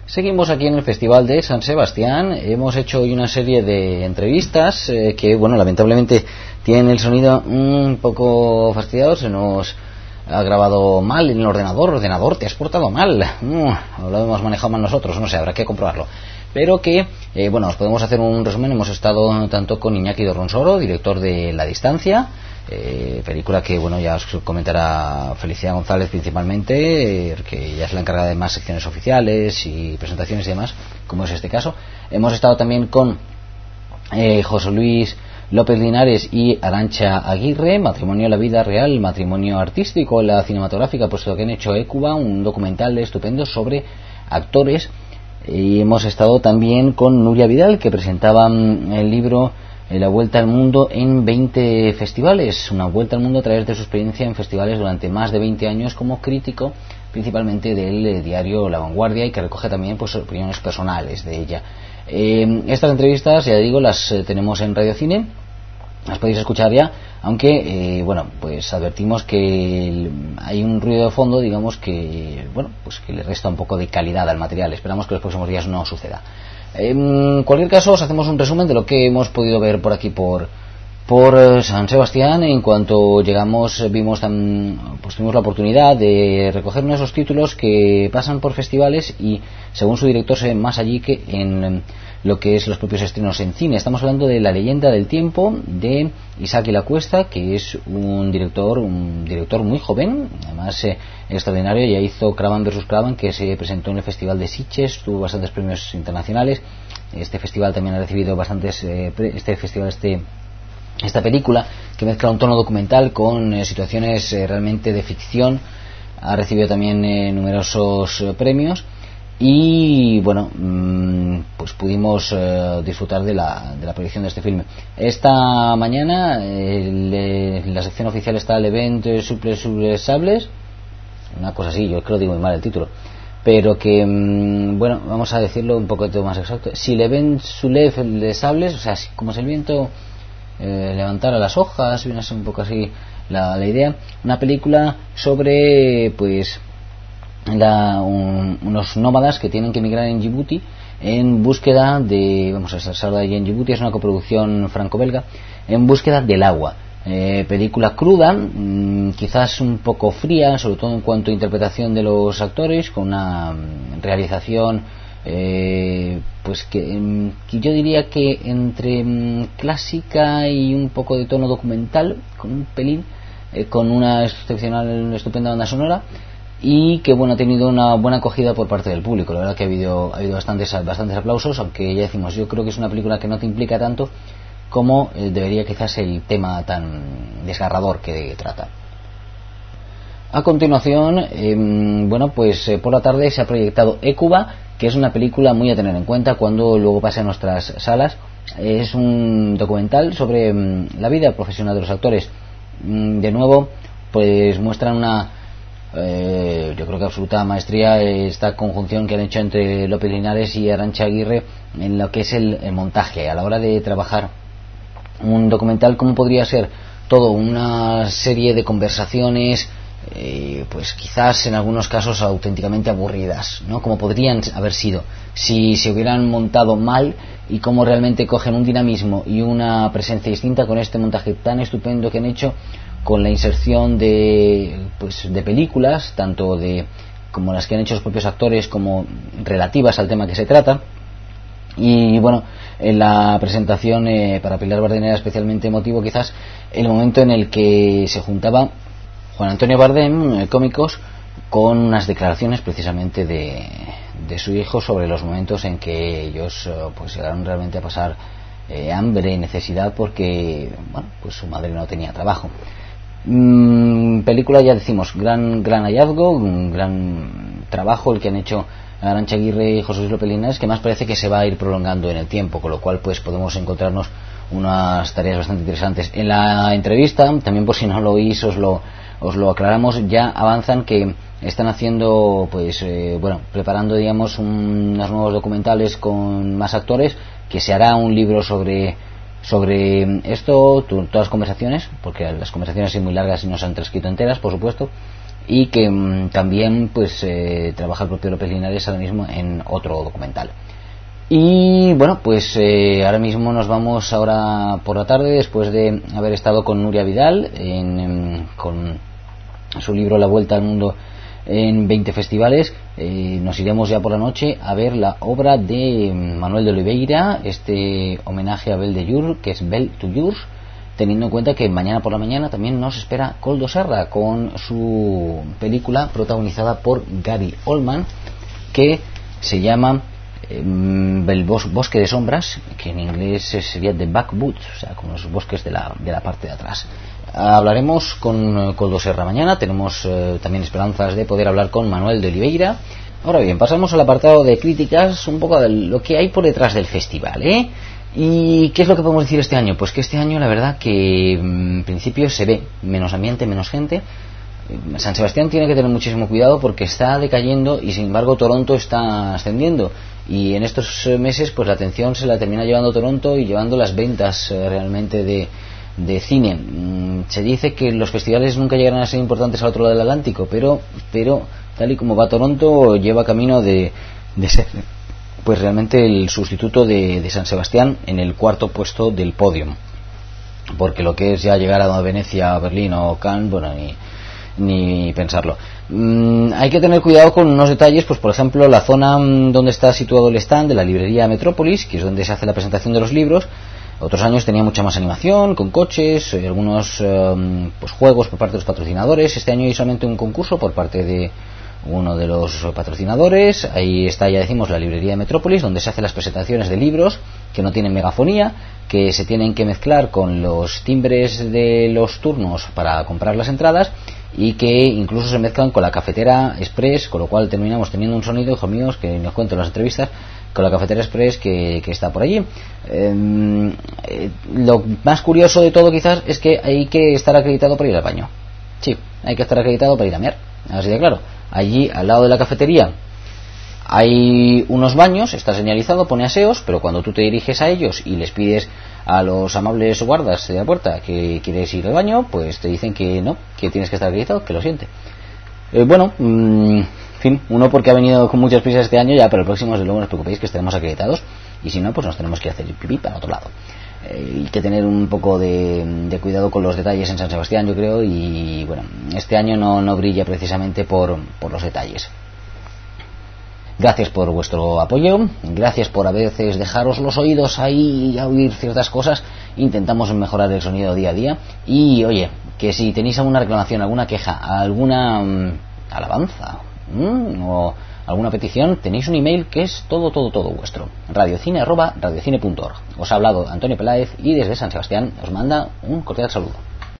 Seguimos aquí en el Festival de San Sebastián. Hemos hecho hoy una serie de entrevistas que, bueno, lamentablemente tienen el sonido un poco fastidiado. Se nos ha grabado mal en el ordenador, te has portado mal. Lo hemos manejado mal nosotros, no sé, habrá que comprobarlo. Pero que, bueno, os podemos hacer un resumen. Hemos estado tanto con Iñaki Dorronsoro, director de La Distancia, película que, bueno, ya os comentará Felicidad González principalmente, que ya es la encargada de más secciones oficiales y presentaciones y demás, como es este caso. Hemos estado también con José Luis López Linares y Arantxa Aguirre, Matrimonio en la vida real, matrimonio artístico, la cinematográfica, puesto que han hecho Écuba, un documental estupendo sobre actores. Y hemos estado también con Nuria Vidal, que presentaba el libro La Vuelta al Mundo en 20 festivales, una vuelta al mundo a través de su experiencia en festivales durante más de 20 años como crítico, principalmente del diario La Vanguardia, y que recoge también, pues, opiniones personales de ella. Estas entrevistas, ya digo, las tenemos en Radio Cine, las podéis escuchar ya, aunque bueno, pues advertimos que hay un ruido de fondo, digamos, que, bueno, pues que le resta un poco de calidad al material. Esperamos que los próximos días no suceda. En cualquier caso, os hacemos un resumen de lo que hemos podido ver por aquí por San Sebastián. En cuanto llegamos, pues tuvimos la oportunidad de recoger uno de esos títulos que pasan por festivales y, según su director, se ven más allí que en lo que es los propios estrenos en cine. Estamos hablando de La Leyenda del Tiempo, de Isaac y la Cuesta, que es un director muy joven, además extraordinario. Ya hizo Cravan vs. Cravan, que se presentó en el Festival de Sitges, tuvo bastantes premios internacionales. Este festival también ha recibido bastantes esta película, que mezcla un tono documental con situaciones realmente de ficción, ha recibido también numerosos premios. Y bueno, pues pudimos disfrutar de la proyección de este filme. Esta mañana en la sección oficial está el event Suples Sables, una cosa así, yo creo que digo muy mal el título, pero que, bueno, vamos a decirlo un poquito más exacto. Si le ven les Sables, o sea, como si el viento levantara las hojas, viene a ser un poco así la idea. Una película sobre, pues, unos nómadas que tienen que emigrar en Djibouti en búsqueda de, vamos a estar allí en Djibouti, es una coproducción franco-belga, en búsqueda del agua. Película cruda, quizás un poco fría, sobre todo en cuanto a interpretación de los actores, con una realización pues que yo diría que entre clásica y un poco de tono documental, con un pelín, con una estupenda banda sonora, y que, bueno, ha tenido una buena acogida por parte del público. La verdad que ha habido bastantes aplausos, aunque ya decimos, yo creo que es una película que no te implica tanto como debería quizás el tema tan desgarrador que trata. A continuación, bueno, pues por la tarde se ha proyectado Écuba, que es una película muy a tener en cuenta cuando luego pase a nuestras salas. Es un documental sobre la vida profesional de los actores. De nuevo, pues muestran una yo creo que absoluta maestría esta conjunción que han hecho entre López Linares y Arantxa Aguirre en lo que es el montaje a la hora de trabajar un documental. Como podría ser todo una serie de conversaciones, pues quizás en algunos casos auténticamente aburridas, ¿no? Como podrían haber sido si se hubieran montado mal, y cómo realmente cogen un dinamismo y una presencia distinta con este montaje tan estupendo que han hecho, con la inserción de películas, tanto como las que han hecho los propios actores, como relativas al tema que se trata. Y bueno, en la presentación, para Pilar Bardem era especialmente emotivo quizás el momento en el que se juntaba Juan Antonio Bardem, cómicos, con unas declaraciones precisamente de su hijo sobre los momentos en que ellos pues llegaron realmente a pasar hambre y necesidad porque, bueno, pues su madre no tenía trabajo. Película, ya decimos, gran hallazgo, un gran trabajo el que han hecho Arantxa Aguirre y José Luis López Linares, que más parece que se va a ir prolongando en el tiempo, con lo cual pues podemos encontrarnos unas tareas bastante interesantes. En la entrevista, también por si no lo oís, os lo aclaramos, ya avanzan que están haciendo, pues bueno, preparando, digamos, unos nuevos documentales con más actores, que se hará un libro sobre esto, todas las conversaciones, porque las conversaciones son muy largas y no se han transcrito enteras, por supuesto, y que también pues trabaja el propio López Linares ahora mismo en otro documental. Y bueno, pues ahora mismo nos vamos ahora por la tarde, después de haber estado con Nuria Vidal con su libro La Vuelta al Mundo en 20 festivales. Nos iremos ya por la noche a ver la obra de Manuel de Oliveira, este homenaje a Belle de Jour, que es Belle to Jour, teniendo en cuenta que mañana por la mañana también nos espera Koldo Serra con su película protagonizada por Gary Oldman, que se llama el bosque de sombras, que en inglés sería The Backwoods, o sea, como los bosques de la parte de atrás. Hablaremos con Koldo Serra mañana. Tenemos también esperanzas de poder hablar con Manuel de Oliveira. Ahora bien, pasamos al apartado de críticas, un poco de lo que hay por detrás del festival, ¿Y qué es lo que podemos decir este año? Pues que este año la verdad que en principio se ve menos ambiente, menos gente. San Sebastián tiene que tener muchísimo cuidado porque está decayendo y sin embargo Toronto está ascendiendo, y en estos meses pues la atención se la termina llevando Toronto y llevando las ventas realmente de cine. Se dice que los festivales nunca llegarán a ser importantes al otro lado del Atlántico, pero tal y como va Toronto lleva camino de ser pues realmente el sustituto de San Sebastián en el cuarto puesto del podium, porque lo que es ya llegar a Venecia, Berlín o Cannes, bueno, ni pensarlo. Hay que tener cuidado con unos detalles, pues por ejemplo la zona donde está situado el stand de la librería Metrópolis, que es donde se hace la presentación de los libros. Otros años tenía mucha más animación, con coches, algunos pues juegos por parte de los patrocinadores. Este año hay solamente un concurso por parte de uno de los patrocinadores. Ahí está, ya decimos, la librería de Metrópolis, donde se hacen las presentaciones de libros que no tienen megafonía, que se tienen que mezclar con los timbres de los turnos para comprar las entradas, y que incluso se mezclan con la cafetera express, con lo cual terminamos teniendo un sonido, hijos míos, que nos cuento en las entrevistas, con la cafetera express que está por allí. Lo más curioso de todo quizás es que hay que estar acreditado para ir al baño. Sí, hay que estar acreditado para ir a mear, así de claro. Allí al lado de la cafetería hay unos baños, está señalizado, pone aseos, pero cuando tú te diriges a ellos y les pides a los amables guardas de la puerta que quieres ir al baño, pues te dicen que no, que tienes que estar acreditado, que lo siente. En fin, uno porque ha venido con muchas prisas este año, ya para el próximo desde luego no os preocupéis que estaremos acreditados, y si no, pues nos tenemos que hacer el pipí para otro lado. Hay que tener un poco de cuidado con los detalles en San Sebastián, yo creo, y bueno, este año no brilla precisamente por los detalles. Gracias por vuestro apoyo, gracias por a veces dejaros los oídos ahí a oír ciertas cosas. Intentamos mejorar el sonido día a día, y oye, que si tenéis alguna reclamación, alguna queja, alguna alabanza o alguna petición, tenéis un email que es todo vuestro: radiocine@radiocine.org. Os ha hablado Antonio Peláez, y desde San Sebastián os manda un cordial saludo.